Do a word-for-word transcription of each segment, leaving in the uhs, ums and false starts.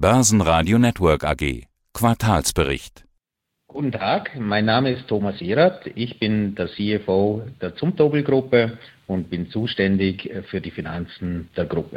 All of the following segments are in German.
Börsenradio Network A G. Quartalsbericht. Guten Tag, mein Name ist Thomas Erath. Ich bin der C F O der Zumtobel-Gruppe und bin zuständig für die Finanzen der Gruppe.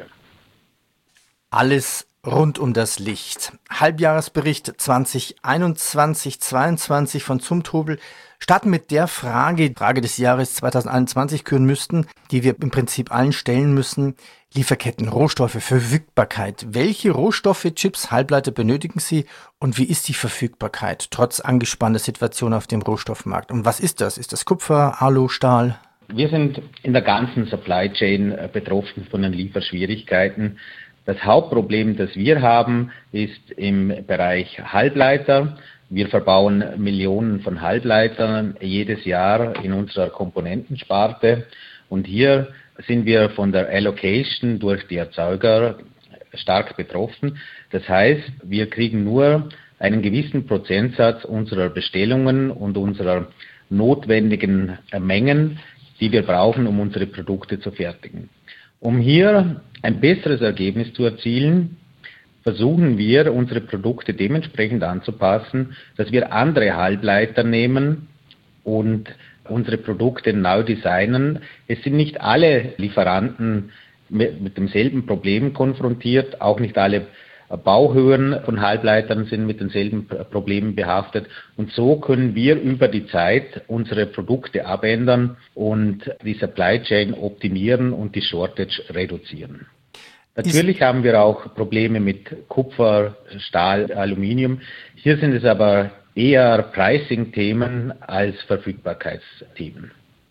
Alles rund um das Licht. Halbjahresbericht zwanzig einundzwanzig zweiundzwanzig von Zumtobel starten mit der Frage, Frage des Jahres zwanzig einundzwanzig küren müssten, die wir im Prinzip allen stellen müssen. Lieferketten, Rohstoffe, Verfügbarkeit. Welche Rohstoffe, Chips, Halbleiter benötigen Sie und wie ist die Verfügbarkeit trotz angespannter Situation auf dem Rohstoffmarkt? Und was ist das? Ist das Kupfer, Alu, Stahl? Wir sind in der ganzen Supply Chain betroffen von den Lieferschwierigkeiten. Das Hauptproblem, das wir haben, ist im Bereich Halbleiter. Wir verbauen Millionen von Halbleitern jedes Jahr in unserer Komponentensparte und hier sind wir von der Allocation durch die Erzeuger stark betroffen. Das heißt, wir kriegen nur einen gewissen Prozentsatz unserer Bestellungen und unserer notwendigen Mengen, die wir brauchen, um unsere Produkte zu fertigen. Um hier ein besseres Ergebnis zu erzielen, versuchen wir, unsere Produkte dementsprechend anzupassen, dass wir andere Halbleiter nehmen und unsere Produkte neu designen. Es sind nicht alle Lieferanten mit, mit demselben Problem konfrontiert, auch nicht alle Bauhöhen von Halbleitern sind mit denselben Problemen behaftet. Und so können wir über die Zeit unsere Produkte abändern und die Supply Chain optimieren und die Shortage reduzieren. Natürlich haben wir auch Probleme mit Kupfer, Stahl, Aluminium. Hier sind es aber eher Pricing-Themen als Verfügbarkeitsthemen.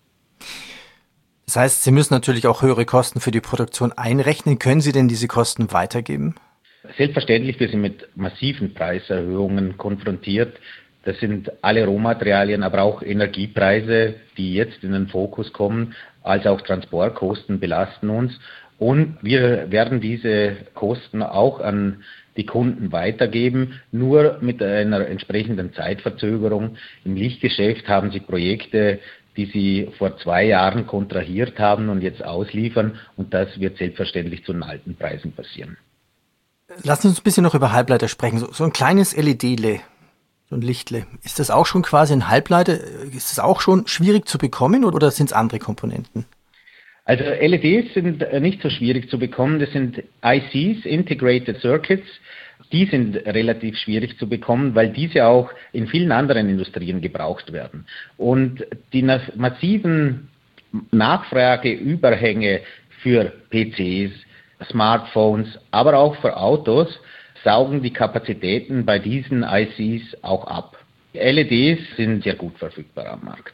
Das heißt, Sie müssen natürlich auch höhere Kosten für die Produktion einrechnen. Können Sie denn diese Kosten weitergeben? Selbstverständlich, wir sind mit massiven Preiserhöhungen konfrontiert. Das sind alle Rohmaterialien, aber auch Energiepreise, die jetzt in den Fokus kommen, als auch Transportkosten belasten uns. Und wir werden diese Kosten auch an die Kunden weitergeben, nur mit einer entsprechenden Zeitverzögerung. Im Lichtgeschäft haben Sie Projekte, die Sie vor zwei Jahren kontrahiert haben und jetzt ausliefern und das wird selbstverständlich zu den alten Preisen passieren. Lassen Sie uns ein bisschen noch über Halbleiter sprechen. So, so ein kleines L E D-Le, so ein Lichtle. Ist das auch schon quasi ein Halbleiter? Ist das auch schon schwierig zu bekommen oder sind es andere Komponenten? Also L E Ds sind nicht so schwierig zu bekommen. Das sind I Cs, Integrated Circuits. Die sind relativ schwierig zu bekommen, weil diese auch in vielen anderen Industrien gebraucht werden. Und die massiven Nachfrageüberhänge für P Cs, Smartphones, aber auch für Autos saugen die Kapazitäten bei diesen I Cs auch ab. L E Ds sind sehr gut verfügbar am Markt.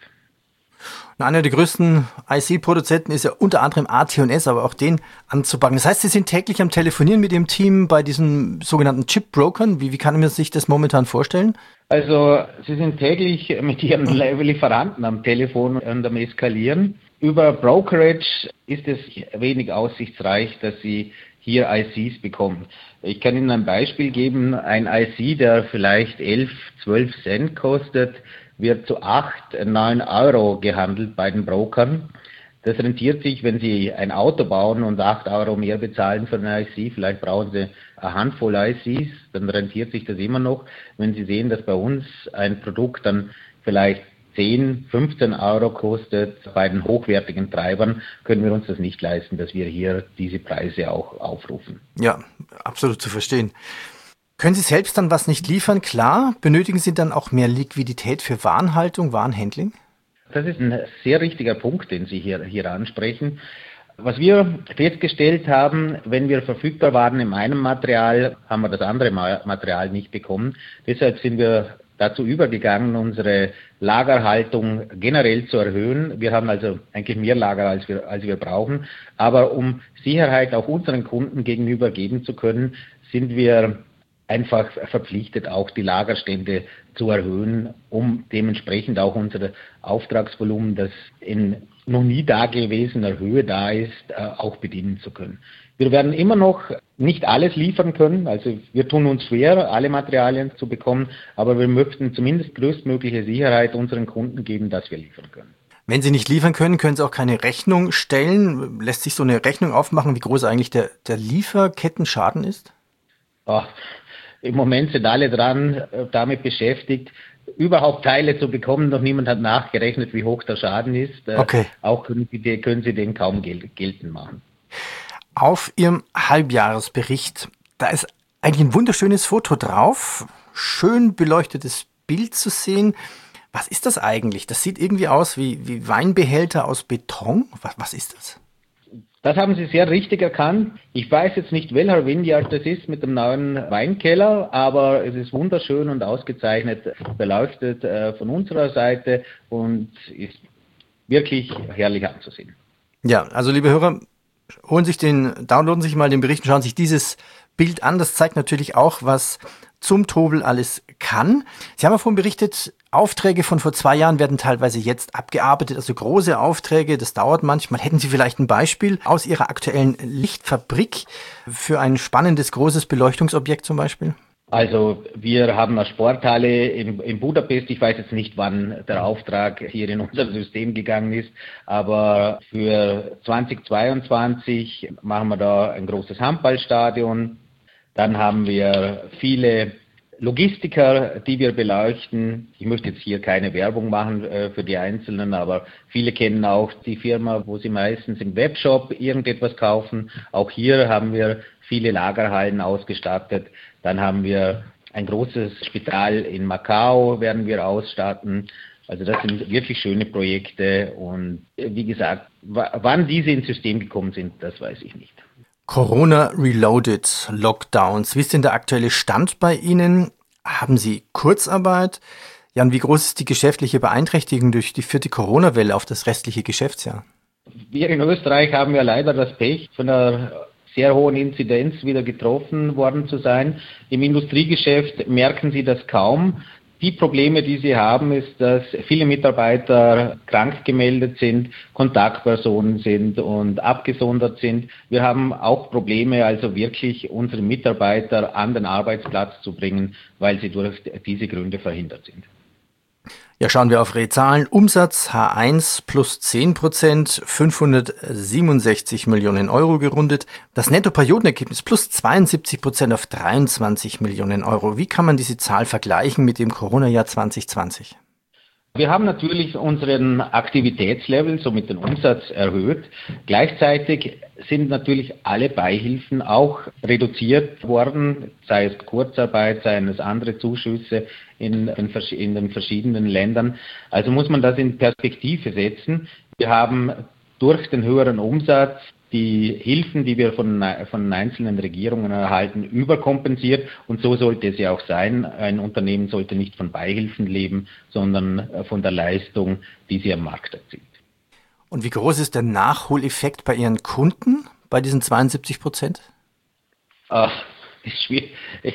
Einer der größten I C-Produzenten ist ja unter anderem A T und S, aber auch den anzupacken. Das heißt, Sie sind täglich am Telefonieren mit Ihrem Team bei diesen sogenannten Chip-Brokern. Wie, wie kann man sich das momentan vorstellen? Also Sie sind täglich mit Ihren Lieferanten am Telefon und am Eskalieren. Über Brokerage ist es wenig aussichtsreich, dass Sie hier I Cs bekommen. Ich kann Ihnen ein Beispiel geben. Ein I C, der vielleicht elf, zwölf Cent kostet, wird zu acht, neun Euro gehandelt bei den Brokern. Das rentiert sich, wenn Sie ein Auto bauen und acht Euro mehr bezahlen für ein I C. Vielleicht brauchen Sie eine Handvoll I Cs, dann rentiert sich das immer noch. Wenn Sie sehen, dass bei uns ein Produkt dann vielleicht zehn, fünfzehn Euro kostet bei den hochwertigen Treibern, können wir uns das nicht leisten, dass wir hier diese Preise auch aufrufen. Ja, absolut zu verstehen. Können Sie selbst dann was nicht liefern? Klar. Benötigen Sie dann auch mehr Liquidität für Warenhaltung, Warenhandling? Das ist ein sehr richtiger Punkt, den Sie hier, hier ansprechen. Was wir festgestellt haben, wenn wir verfügbar waren in einem Material, haben wir das andere Material nicht bekommen. Deshalb sind wir dazu übergegangen, unsere Lagerhaltung generell zu erhöhen. Wir haben also eigentlich mehr Lager, als wir, als wir brauchen. Aber um Sicherheit auch unseren Kunden gegenüber geben zu können, sind wir einfach verpflichtet, auch die Lagerstände zu erhöhen, um dementsprechend auch unser Auftragsvolumen, das in noch nie dagewesener Höhe da ist, auch bedienen zu können. Wir werden immer noch nicht alles liefern können, also wir tun uns schwer, alle Materialien zu bekommen, aber wir möchten zumindest größtmögliche Sicherheit unseren Kunden geben, dass wir liefern können. Wenn Sie nicht liefern können, können Sie auch keine Rechnung stellen. Lässt sich so eine Rechnung aufmachen, wie groß eigentlich der, der Lieferkettenschaden ist? Oh, Im Moment sind alle dran, äh, damit beschäftigt, überhaupt Teile zu bekommen. Noch niemand hat nachgerechnet, wie hoch der Schaden ist. Äh, okay. Auch können Sie, können Sie den kaum gel- geltend machen. Auf Ihrem Halbjahresbericht, da ist eigentlich ein wunderschönes Foto drauf, schön beleuchtetes Bild zu sehen. Was ist das eigentlich? Das sieht irgendwie aus wie, wie Weinbehälter aus Beton. Was, was ist das? Das haben Sie sehr richtig erkannt. Ich weiß jetzt nicht, welcher Vineyard das ist mit dem neuen Weinkeller, aber es ist wunderschön und ausgezeichnet beleuchtet äh, von unserer Seite und ist wirklich herrlich anzusehen. Ja, also liebe Hörer, holen sich den, downloaden sich mal den Bericht und schauen sich dieses Bild an. Das zeigt natürlich auch, was Zumtobel alles kann. Sie haben ja vorhin berichtet, Aufträge von vor zwei Jahren werden teilweise jetzt abgearbeitet, also große Aufträge, das dauert manchmal. Hätten Sie vielleicht ein Beispiel aus Ihrer aktuellen Lichtfabrik für ein spannendes, großes Beleuchtungsobjekt zum Beispiel? Also wir haben eine Sporthalle in, in Budapest. Ich weiß jetzt nicht, wann der Auftrag hier in unser System gegangen ist, aber für zweitausendzweiundzwanzig machen wir da ein großes Handballstadion. Dann haben wir viele Logistiker, die wir beleuchten. Ich möchte jetzt hier keine Werbung machen äh, für die Einzelnen, aber viele kennen auch die Firma, wo sie meistens im Webshop irgendetwas kaufen. Auch hier haben wir viele Lagerhallen ausgestattet. Dann haben wir ein großes Spital in Macau, werden wir ausstatten. Also das sind wirklich schöne Projekte und wie gesagt, w- wann diese ins System gekommen sind, das weiß ich nicht. Corona Reloaded, Lockdowns. Wie ist denn der aktuelle Stand bei Ihnen? Haben Sie Kurzarbeit? Ja, und wie groß ist die geschäftliche Beeinträchtigung durch die vierte Corona-Welle auf das restliche Geschäftsjahr? Wir in Österreich haben ja leider das Pech, von einer sehr hohen Inzidenz wieder getroffen worden zu sein. Im Industriegeschäft merken Sie das kaum. Die Probleme, die Sie haben, ist, dass viele Mitarbeiter krank gemeldet sind, Kontaktpersonen sind und abgesondert sind. Wir haben auch Probleme, also wirklich unsere Mitarbeiter an den Arbeitsplatz zu bringen, weil sie durch diese Gründe verhindert sind. Ja, schauen wir auf Ihre Zahlen. Umsatz H eins plus zehn Prozent, fünfhundertsiebenundsechzig Millionen Euro gerundet. Das Netto-Periodenergebnis plus zweiundsiebzig Prozent auf dreiundzwanzig Millionen Euro. Wie kann man diese Zahl vergleichen mit dem Corona-Jahr zwanzig zwanzig? Wir haben natürlich unseren Aktivitätslevel, somit den Umsatz erhöht. Gleichzeitig sind natürlich alle Beihilfen auch reduziert worden, sei es Kurzarbeit, seien es andere Zuschüsse in, in den verschiedenen Ländern. Also muss man das in Perspektive setzen. Wir haben durch den höheren Umsatz die Hilfen, die wir von, von einzelnen Regierungen erhalten, überkompensiert. Und so sollte es ja auch sein. Ein Unternehmen sollte nicht von Beihilfen leben, sondern von der Leistung, die sie am Markt erzielt. Und wie groß ist der Nachholeffekt bei Ihren Kunden bei diesen zweiundsiebzig Prozent? Ach, ist schwierig,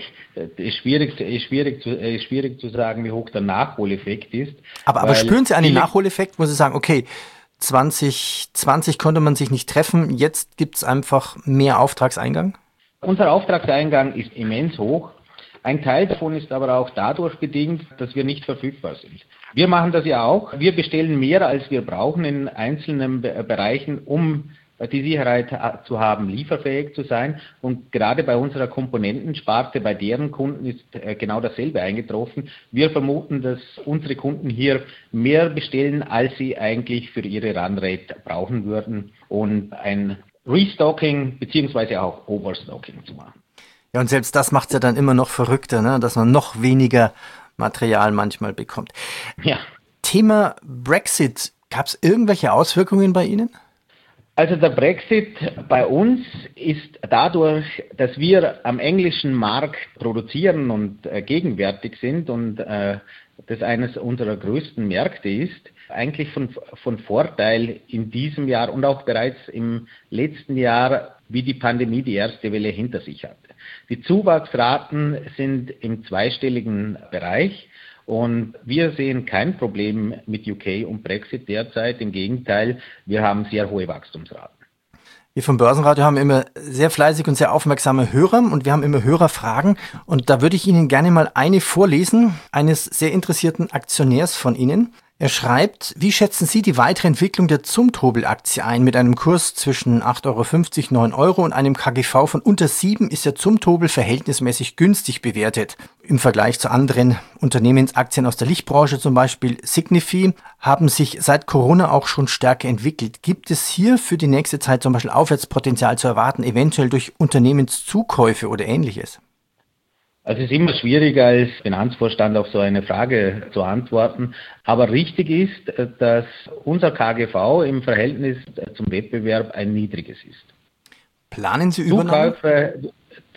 ist schwierig, ist schwierig, zu, ist schwierig zu sagen, wie hoch der Nachholeffekt ist. Aber, aber spüren Sie einen Nachholeffekt, wo Sie sagen, okay, zwanzig zwanzig konnte man sich nicht treffen, jetzt gibt es einfach mehr Auftragseingang? Unser Auftragseingang ist immens hoch. Ein Teil davon ist aber auch dadurch bedingt, dass wir nicht verfügbar sind. Wir machen das ja auch. Wir bestellen mehr, als wir brauchen in einzelnen Be- Bereichen, um die Sicherheit zu haben, lieferfähig zu sein. Und gerade bei unserer Komponentensparte, bei deren Kunden ist genau dasselbe eingetroffen. Wir vermuten, dass unsere Kunden hier mehr bestellen, als sie eigentlich für ihre Runrate brauchen würden. Und ein Restocking beziehungsweise auch Overstocking zu machen. Ja, und selbst das macht es ja dann immer noch verrückter, ne? Dass man noch weniger Material manchmal bekommt. Ja. Thema Brexit, gab es irgendwelche Auswirkungen bei Ihnen? Also der Brexit bei uns ist dadurch, dass wir am englischen Markt produzieren und äh, gegenwärtig sind und äh, das eines unserer größten Märkte ist, eigentlich von, von Vorteil in diesem Jahr und auch bereits im letzten Jahr, wie die Pandemie die erste Welle hinter sich hatte. Die Zuwachsraten sind im zweistelligen Bereich. Und wir sehen kein Problem mit U K und Brexit derzeit. Im Gegenteil, wir haben sehr hohe Wachstumsraten. Wir vom Börsenradio haben immer sehr fleißig und sehr aufmerksame Hörer und wir haben immer Hörerfragen. Und da würde ich Ihnen gerne mal eine vorlesen, eines sehr interessierten Aktionärs von Ihnen. Er schreibt, wie schätzen Sie die weitere Entwicklung der Zumtobel-Aktie ein? Mit einem Kurs zwischen acht Euro fünfzig, neun Euro und einem K G V von unter sieben ist der Zumtobel verhältnismäßig günstig bewertet. Im Vergleich zu anderen Unternehmensaktien aus der Lichtbranche, zum Beispiel Signify, haben sich seit Corona auch schon stärker entwickelt. Gibt es hier für die nächste Zeit zum Beispiel Aufwärtspotenzial zu erwarten, eventuell durch Unternehmenszukäufe oder Ähnliches? Also es ist immer schwierig, als Finanzvorstand auf so eine Frage zu antworten. Aber richtig ist, dass unser K G V im Verhältnis zum Wettbewerb ein niedriges ist. Planen Sie Übernahme? Zukäufe,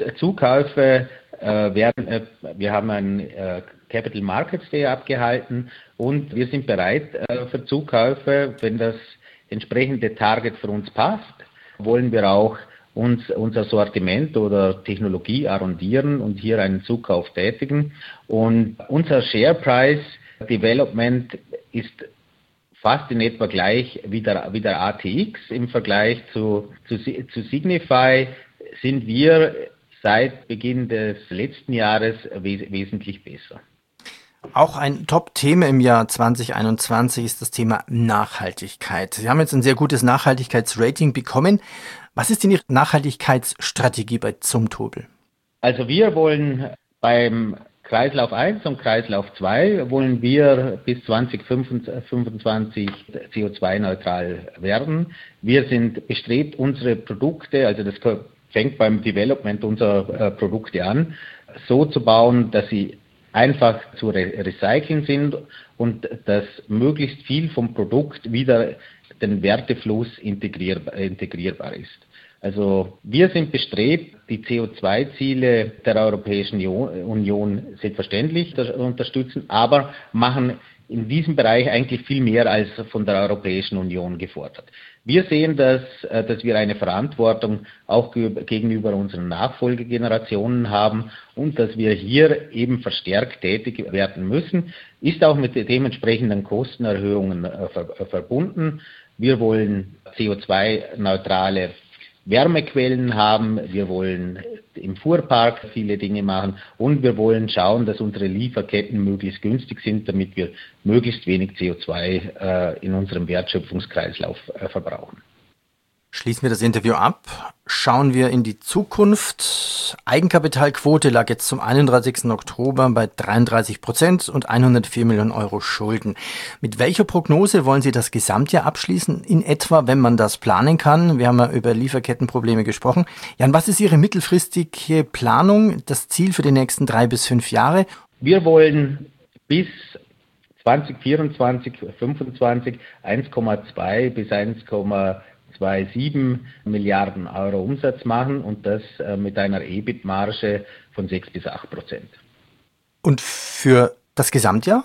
Zukäufe äh, werden, äh, wir haben ein äh, Capital Markets Day abgehalten und wir sind bereit äh, für Zukäufe. Wenn das entsprechende Target für uns passt, wollen wir auch uns unser Sortiment oder Technologie arrondieren und hier einen Zukauf tätigen. Und unser Share Price Development ist fast in etwa gleich wie der, wie der A T X. Im Vergleich zu, zu, zu Signify sind wir seit Beginn des letzten Jahres wes- wesentlich besser. Auch ein Top-Thema im Jahr zwanzig einundzwanzig ist das Thema Nachhaltigkeit. Sie haben jetzt ein sehr gutes Nachhaltigkeitsrating bekommen. Was ist denn Ihre Nachhaltigkeitsstrategie bei Zumtobel? Also wir wollen beim Kreislauf eins und Kreislauf zwei wollen wir bis zwanzig fünfundzwanzig C O zwei neutral werden. Wir sind bestrebt, unsere Produkte, also das fängt beim Development unserer Produkte an, so zu bauen, dass sie einfach zu re- recyceln sind und dass möglichst viel vom Produkt wieder den Wertefluss integrier- integrierbar ist. Also wir sind bestrebt, die C O zwei Ziele der Europäischen Union selbstverständlich unterstützen, aber machen in diesem Bereich eigentlich viel mehr als von der Europäischen Union gefordert. Wir sehen, dass, dass wir eine Verantwortung auch gegenüber unseren Nachfolgegenerationen haben und dass wir hier eben verstärkt tätig werden müssen, ist auch mit dementsprechenden Kostenerhöhungen verbunden. Wir wollen C O zwei neutrale Wärmequellen haben, wir wollen im Fuhrpark viele Dinge machen und wir wollen schauen, dass unsere Lieferketten möglichst günstig sind, damit wir möglichst wenig C O zwei äh, in unserem Wertschöpfungskreislauf äh, verbrauchen. Schließen wir das Interview ab. Schauen wir in die Zukunft. Eigenkapitalquote lag jetzt zum einunddreißigsten Oktober bei dreiunddreißig Prozent und hundertvier Millionen Euro Schulden. Mit welcher Prognose wollen Sie das Gesamtjahr abschließen, in etwa, wenn man das planen kann? Wir haben ja über Lieferkettenprobleme gesprochen. Jan, was ist Ihre mittelfristige Planung, das Ziel für die nächsten drei bis fünf Jahre? Wir wollen bis zwanzig vierundzwanzig, fünfundzwanzig eins Komma zwei bis eins Komma siebenundzwanzig Milliarden Euro Umsatz machen und das äh, mit einer E B I T-Marge von sechs bis acht Prozent. Und für das Gesamtjahr?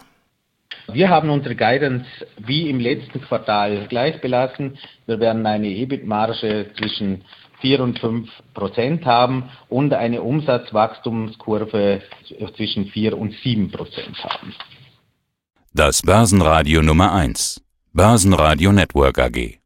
Wir haben unsere Guidance wie im letzten Quartal gleich belassen. Wir werden eine E B I T-Marge zwischen vier und fünf Prozent haben und eine Umsatzwachstumskurve zwischen vier und sieben Prozent haben. Das Börsenradio Nummer eins. Börsenradio Network A G.